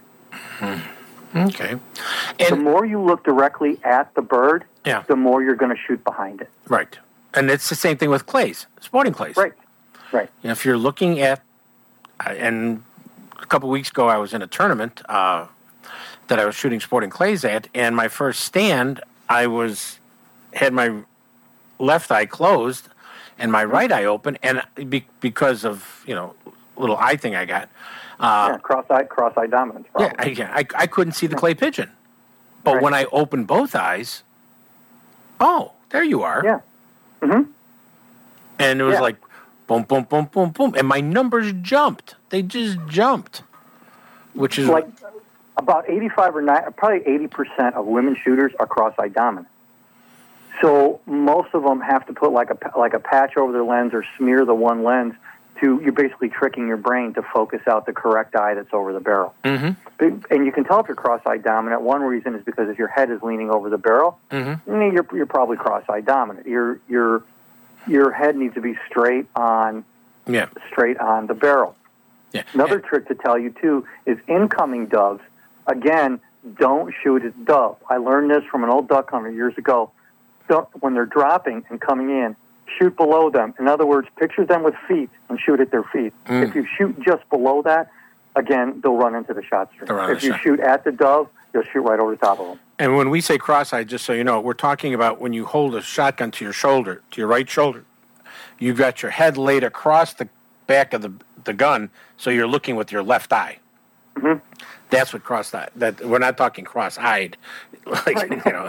Okay. The more you look directly at the bird, the more you're going to shoot behind it. Right. And it's the same thing with clays, sporting clays. Right. You know, if you're looking at, and a couple of weeks ago I was in a tournament that I was shooting sporting clays at, and my first stand, I had my left eye closed and my right eye open, and because of, you know, little eye thing I got. Cross-eye dominance problem. I couldn't see the clay pigeon. But when I opened both eyes, there you are. Yeah. Mm-hmm. And it was like, boom, boom, boom, boom, boom. And my numbers jumped. They just jumped. Which is... like about 85 or 90, probably 80% of women shooters are cross-eye dominant. So most of them have to put like a patch over their lens or smear the one lens you're basically tricking your brain to focus out the correct eye that's over the barrel. Mm-hmm. And you can tell if you're cross-eye dominant. One reason is because if your head is leaning over the barrel, you're probably cross-eye dominant. Your head needs to be straight on the barrel. Yeah. Another trick to tell you, too, is incoming doves. Again, don't shoot at the dove. I learned this from an old duck hunter years ago. When they're dropping and coming in, shoot below them. In other words, picture them with feet and shoot at their feet. If you shoot just below that, again, they'll run into the shot stream. If you shoot at the dove, you'll shoot right over the top of them. And when we say cross-eye, just so you know, we're talking about when you hold a shotgun to your shoulder, to your right shoulder. You've got your head laid across the back of the gun, so you're looking with your left eye. Mm-hmm. That's what cross-eye. That we're not talking cross-eyed, like you know.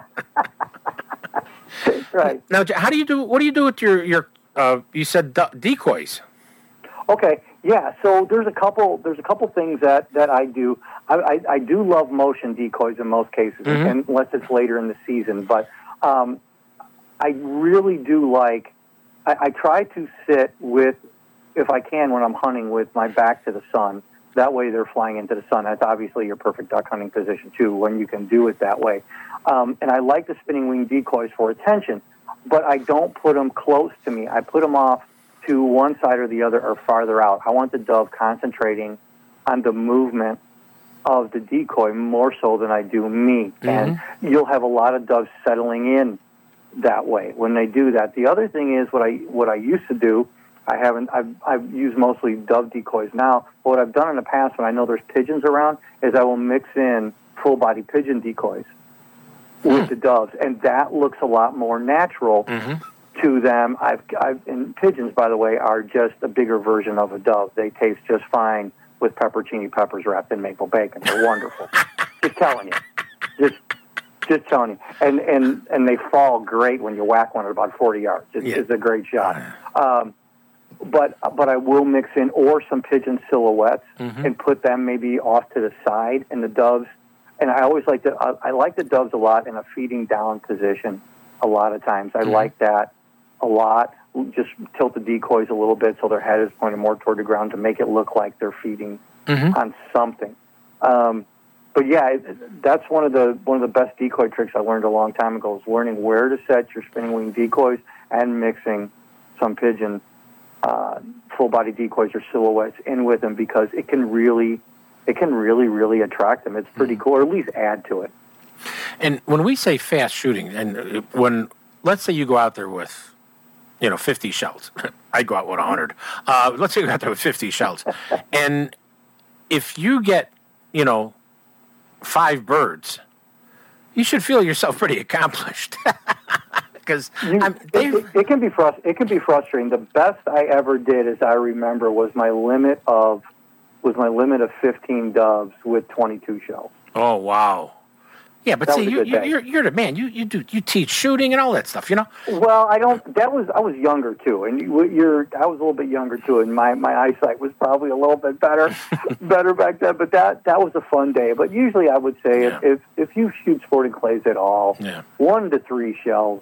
Right. Now, how do you do? What do you do with your you said decoys? Okay. Yeah. So there's a couple things that I do. I do love motion decoys in most cases, unless it's later in the season. But I really do like. I try to sit with, if I can, when I'm hunting, with my back to the sun. That way they're flying into the sun. That's obviously your perfect duck hunting position, too, when you can do it that way. And I like the spinning wing decoys for attention, but I don't put them close to me. I put them off to one side or the other or farther out. I want the dove concentrating on the movement of the decoy more so than I do me. And you'll have a lot of doves settling in that way when they do that. The other thing is what I used to do. I've used mostly dove decoys now. But what I've done in the past when I know there's pigeons around is I will mix in full body pigeon decoys with the doves, and that looks a lot more natural to them. And pigeons, by the way, are just a bigger version of a dove. They taste just fine with peppercini peppers wrapped in maple bacon. They're wonderful. Just telling you. Just telling you. And they fall great when you whack one at about 40 yards. It's a great shot. But I will mix in some pigeon silhouettes and put them maybe off to the side, and the doves. And I always like I like the doves a lot in a feeding down position. A lot of times, I like that a lot. Just tilt the decoys a little bit so their head is pointed more toward the ground to make it look like they're feeding on something. But yeah, that's one of the best decoy tricks I learned a long time ago. Is learning where to set your spinning wing decoys and mixing some pigeon full body decoys or silhouettes in with them, because it can really attract them. It's pretty cool, or at least add to it. And when we say fast shooting, and when let's say you go out there with 50 shells. I'd go out with 100. Let's say we got there with 50 shells. And if you get, 5 birds, you should feel yourself pretty accomplished. Because it can be frustrating. The best I ever did, as I remember, was my limit of 15 doves with 22 shells. Oh, wow. Yeah, but That see, was a good day. you're the man. You teach shooting and all that stuff, Well, I was younger too, and I was a little bit younger too, and my eyesight was probably a little bit better back then. But that was a fun day. But usually, I would say if you shoot sporting clays at all, 1 to 3 shells,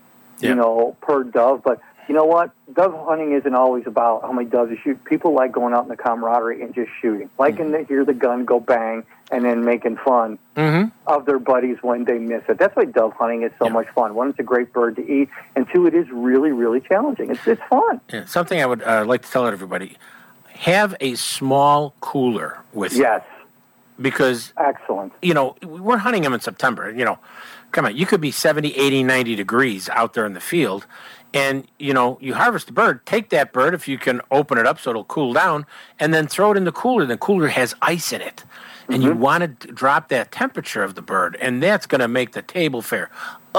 per dove. But you know what? Dove hunting isn't always about how many doves you shoot. People like going out in the camaraderie and just shooting, liking to hear the gun go bang, and then making fun of their buddies when they miss it. That's why dove hunting is so much fun. One, it's a great bird to eat, and 2, it is really, really challenging. It's fun. Yeah, something I would like to tell everybody, have a small cooler with you. Yes. Because, excellent. We're hunting them in September. Come on, you could be 70, 80, 90 degrees out there in the field, and, you harvest the bird, take that bird, if you can open it up so it'll cool down, and then throw it in the cooler. The cooler has ice in it. And you want to drop that temperature of the bird, and that's going to make the table fare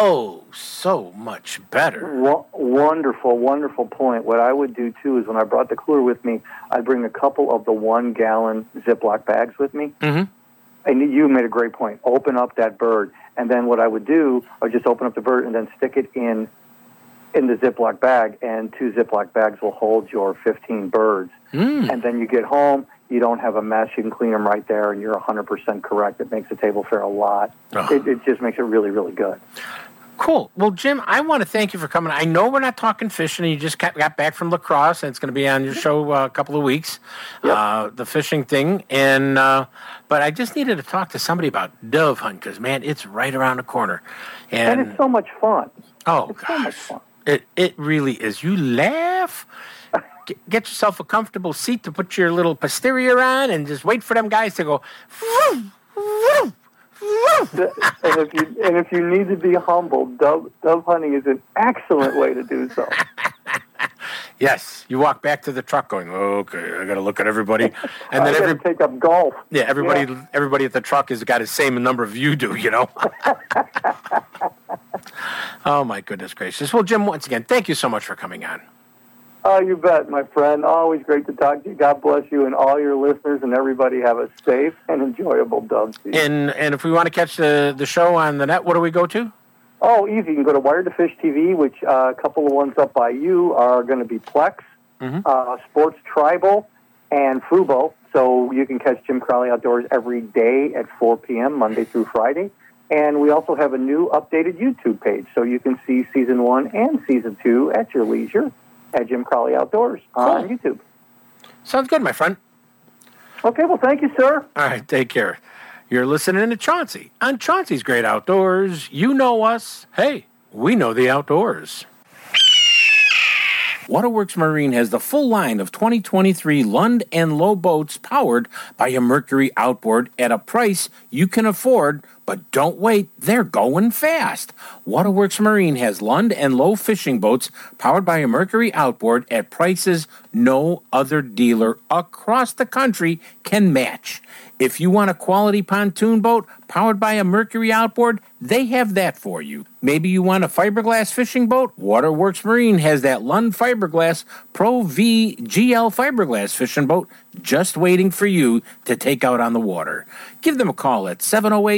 so much better. Wonderful, wonderful point. What I would do, too, is when I brought the cooler with me, I'd bring a couple of the 1-gallon Ziploc bags with me. Mm-hmm. And you made a great point. Open up that bird. And then what I would do, I would just open up the bird and then stick it in the Ziploc bag, and 2 Ziploc bags will hold your 15 birds. And then you get home, you don't have a mess. You can clean them right there, and you're 100% correct. It makes the table fare a lot. It just makes it really, really good. Cool. Well, Jim, I want to thank you for coming. I know we're not talking fishing, and you just got back from La Crosse, and it's going to be on your show a couple of weeks, the fishing thing. And but I just needed to talk to somebody about dove hunting because, man, it's right around the corner. And it's so much fun. Oh, it's so much fun. It really is. You laugh. Get yourself a comfortable seat to put your little posterior on and just wait for them guys to go, woo, woo, woo. And if you need to be humble, dove hunting is an excellent way to do so. Yes, you walk back to the truck going, okay, I got to look at everybody, and then take up golf. Yeah, everybody at the truck has got the same number of you do, Oh my goodness gracious! Well, Jim, once again, thank you so much for coming on. Oh, you bet, my friend. Always great to talk to you. God bless you and all your listeners, and everybody have a safe and enjoyable dove season. And if we want to catch the show on the net, what do we go to? Oh, easy. You can go to Wired to Fish TV, which a couple of ones up by you are going to be Plex, Sports Tribal, and Fubo. So you can catch Jim Crowley Outdoors every day at 4 p.m., Monday through Friday. And we also have a new updated YouTube page, so you can see Season 1 and Season 2 at your leisure at Jim Crowley Outdoors on YouTube. Sounds good, my friend. Okay, well, thank you, sir. All right, take care. You're listening to Chauncey on Chauncey's Great Outdoors. You know us. Hey, we know the outdoors. Waterworks Marine has the full line of 2023 Lund and Lowe boats powered by a Mercury outboard at a price you can afford, but don't wait, they're going fast. Waterworks Marine has Lund and Lowe fishing boats powered by a Mercury outboard at prices no other dealer across the country can match. If you want a quality pontoon boat powered by a Mercury outboard, they have that for you. Maybe you want a fiberglass fishing boat? Waterworks Marine has that Lund Fiberglass Pro V GL fiberglass fishing boat just waiting for you to take out on the water. Give them a call at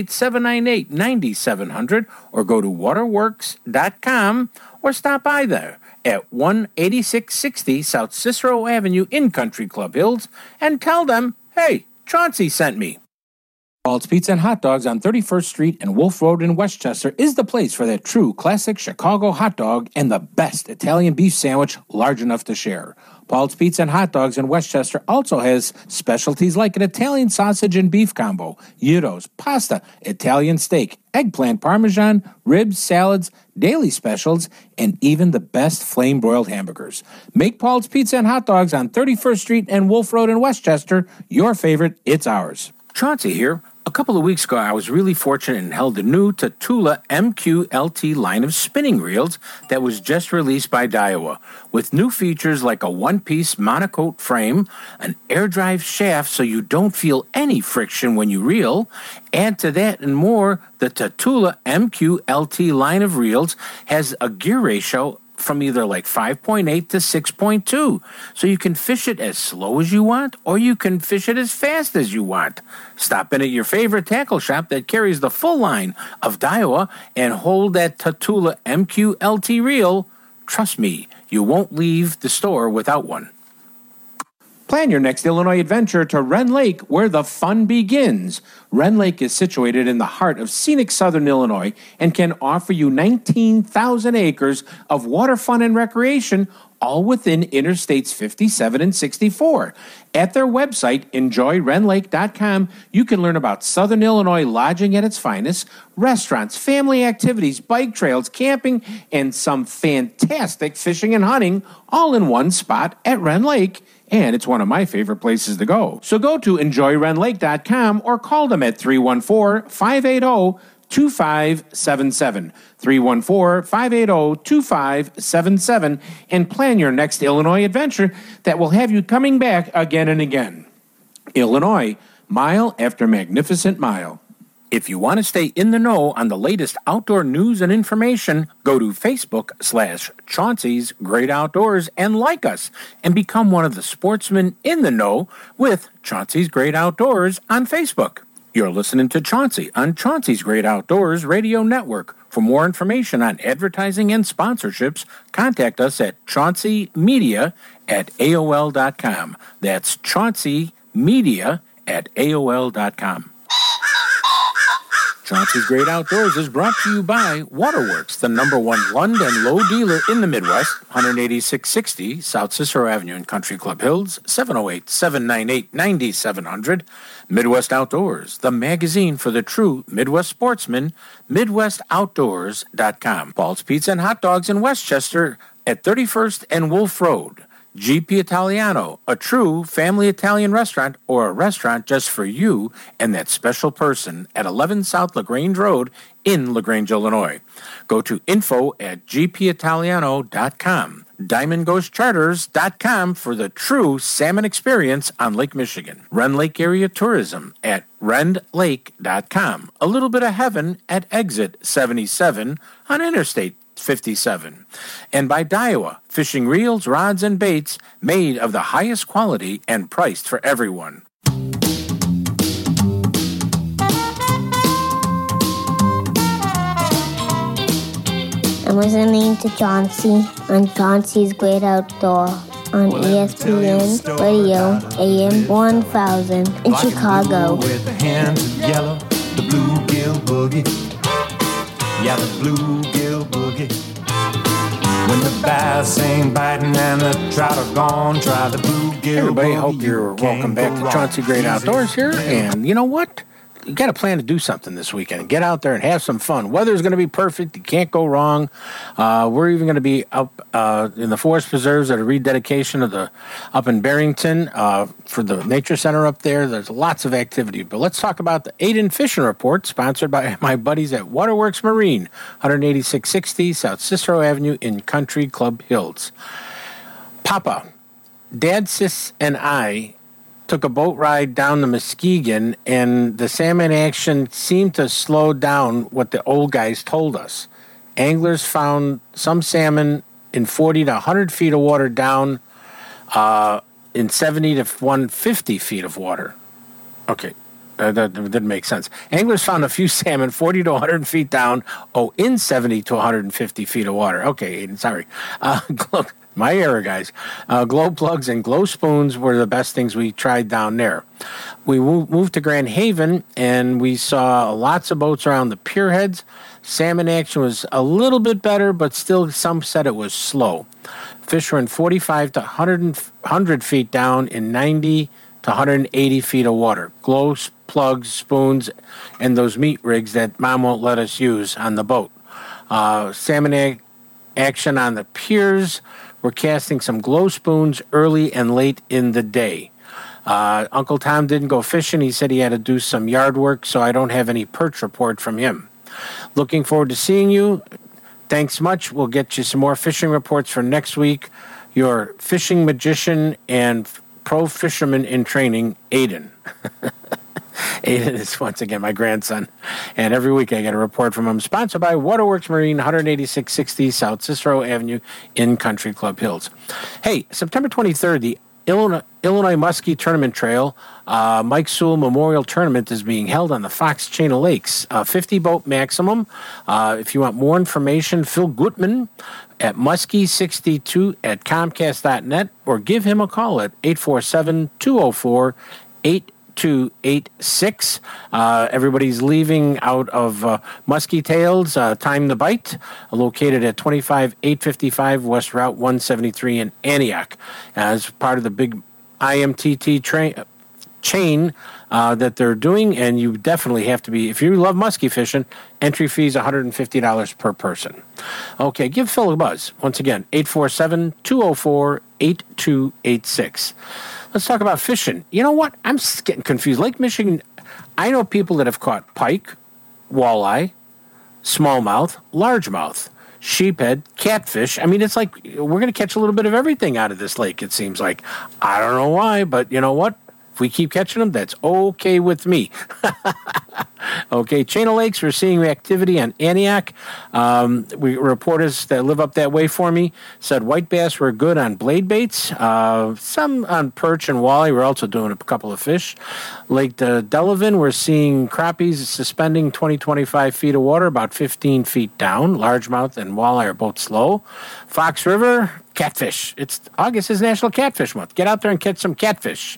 708-798-9700 or go to waterworks.com or stop by there at 18660 South Cicero Avenue in Country Club Hills and tell them, hey, Chauncey sent me. Paul's Pizza and Hot Dogs on 31st Street and Wolf Road in Westchester is the place for that true classic Chicago hot dog and the best Italian beef sandwich large enough to share. Paul's Pizza and Hot Dogs in Westchester also has specialties like an Italian sausage and beef combo, gyros, pasta, Italian steak, eggplant parmesan, ribs, salads, daily specials, and even the best flame-broiled hamburgers. Make Paul's Pizza and Hot Dogs on 31st Street and Wolf Road in Westchester your favorite. It's ours. Chauncey here. A couple of weeks ago, I was really fortunate and held the new Tatula MQLT line of spinning reels that was just released by Daiwa, with new features like a one-piece monocoque frame, an air drive shaft so you don't feel any friction when you reel. Add to that and more, the Tatula MQLT line of reels has a gear ratio from either like 5.8 to 6.2. So you can fish it as slow as you want, or you can fish it as fast as you want. Stop in at your favorite tackle shop that carries the full line of Daiwa and hold that Tatula MQLT reel. Trust me, you won't leave the store without one. Plan your next Illinois adventure to Wren Lake, where the fun begins. Wren Lake is situated in the heart of scenic southern Illinois and can offer you 19,000 acres of water fun and recreation, all within Interstates 57 and 64. At their website, enjoywrenlake.com, you can learn about Southern Illinois lodging at its finest, restaurants, family activities, bike trails, camping, and some fantastic fishing and hunting, all in one spot at Wren Lake. And it's one of my favorite places to go. So go to enjoywrenlake.com or call them at 314-580-2577. 314-580-2577 and plan your next Illinois adventure that will have you coming back again and again. Illinois, mile after magnificent mile. If you want to stay in the know on the latest outdoor news and information, go to Facebook/Chauncey's Great Outdoors and like us and become one of the sportsmen in the know with Chauncey's Great Outdoors on Facebook. You're listening to Chauncey on Chauncey's Great Outdoors Radio Network. For more information on advertising and sponsorships, contact us at chaunceymedia@AOL.com. That's chaunceymedia@AOL.com. Chauncey's Great Outdoors is brought to you by Waterworks, the #1 Lund and Lowe dealer in the Midwest, 18660 South Cicero Avenue in Country Club Hills, 708-798-9700. Midwest Outdoors, the magazine for the true Midwest sportsman, MidwestOutdoors.com. Paul's Pizza and Hot Dogs in Westchester at 31st and Wolf Road. GP Italiano, a true family Italian restaurant or a restaurant just for you and that special person at 11 South LaGrange Road in LaGrange, Illinois. Go to info@gpitaliano.com. DiamondGhostCharters.com for the true salmon experience on Lake Michigan. Wren Lake Area Tourism at wrenlake.com. A little bit of heaven at exit 77 on Interstate 57. And by Daiwa, fishing reels, rods, and baits made of the highest quality and priced for everyone. I'm listening to Chauncey on Chauncey's Great Outdoor on ESPN Radio AM 1000 in Chicago. With the hands of yellow, the bluegill boogie. Yeah, the bluegill boogie. When the bass ain't biting and the trout are gone, try the bluegill. Hey everybody, boogie. hope you're welcome back to Chauncey Great Outdoors here. And you know what? You got to plan to do something this weekend. Get out there and have some fun. Weather's going to be perfect. You can't go wrong. We're even going to be up in the forest preserves at a rededication of up in Barrington for the Nature Center up there. There's lots of activity. But let's talk about the Aiden Fishing Report, sponsored by my buddies at Waterworks Marine, 18660 South Cicero Avenue in Country Club Hills. Papa, Dad, Sis, and I took a boat ride down the Muskegon, and the salmon action seemed to slow down what the old guys told us. Anglers found some salmon in 40 to 100 feet of water down, in 70 to 150 feet of water. Okay, that didn't make sense. Anglers found a few salmon 40 to 100 feet down, in 70 to 150 feet of water. Okay, Aiden, sorry. Look. My error, guys. Glow plugs and glow spoons were the best things we tried down there. We moved to Grand Haven, and we saw lots of boats around the pier heads. Salmon action was a little bit better, but still some said it was slow. Fish were in 45 to 100 feet down in 90 to 180 feet of water. Glow plugs, spoons, and those meat rigs that Mom won't let us use on the boat. Salmon action on the piers. We're casting some glow spoons early and late in the day. Uncle Tom didn't go fishing. He said he had to do some yard work, so I don't have any perch report from him. Looking forward to seeing you. Thanks much. We'll get you some more fishing reports for next week. Your fishing magician and pro fisherman in training, Aiden. Aiden is once again my grandson, and every week I get a report from him. Sponsored by Waterworks Marine, 18660 South Cicero Avenue in Country Club Hills. Hey, September 23rd, the Illinois Muskie Tournament Trail, Mike Sewell Memorial Tournament is being held on the Fox Chain of Lakes. 50 boat maximum. If you want more information, Phil Gutman at muskie62 at comcast.net, or give him a call at 847-204-8286. Everybody's leaving out of Muskie Tails, Time to Bite, located at 25855 West Route 173 in Antioch. As part of the big IMTT chain that they're doing, and you definitely have to be, if you love muskie fishing, entry fee is $150 per person. Okay, give Phil a buzz. Once again, 847-204-8286. Let's talk about fishing. You know what? I'm getting confused. Lake Michigan, I know people that have caught pike, walleye, smallmouth, largemouth, sheephead, catfish. I mean, it's like we're going to catch a little bit of everything out of this lake, it seems like. I don't know why, but you know what? If we keep catching them, that's okay with me. Okay, Chain of Lakes, we're seeing activity on Antioch. Reporters that live up that way for me said white bass were good on blade baits. Some on perch and walleye. We're also doing a couple of fish. Lake Delavan, we're seeing crappies suspending 20-25 feet of water, about 15 feet down. Largemouth and walleye are both slow. Fox River, catfish. August is National Catfish Month. Get out there and catch some catfish.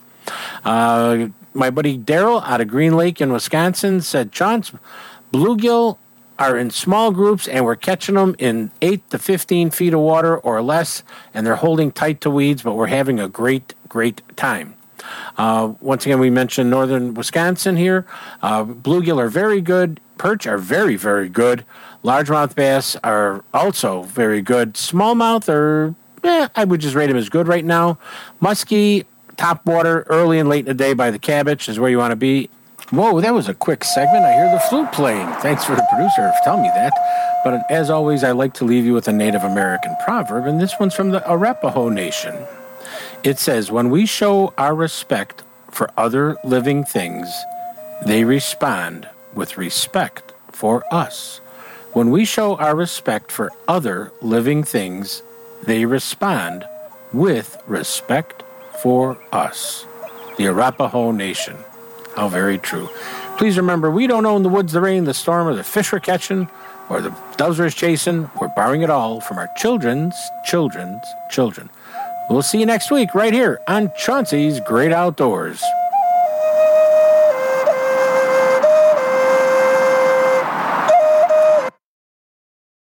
My buddy Daryl out of Green Lake in Wisconsin said, Chance, bluegill are in small groups and we're catching them in 8 to 15 feet of water or less, and they're holding tight to weeds, but we're having a great, great time. Once again, we mentioned northern Wisconsin here. Bluegill are very good. Perch are very, very good. Largemouth bass are also very good. Smallmouth are, I would just rate them as good right now. Muskie, top water, early and late in the day by the cabbage is where you want to be. Whoa, that was a quick segment. I hear the flute playing. Thanks for the producer for telling me that. But as always, I like to leave you with a Native American proverb, and this one's from the Arapaho Nation. It says, when we show our respect for other living things, they respond with respect for us. When we show our respect for other living things, they respond with respect for us. The Arapaho Nation. How very true. Please remember, we don't own the woods, the rain, the storm, or the fish we're catching, or the doves we're chasing. We're borrowing it all from our children's children's children. We'll see you next week right here on Chauncey's Great Outdoors.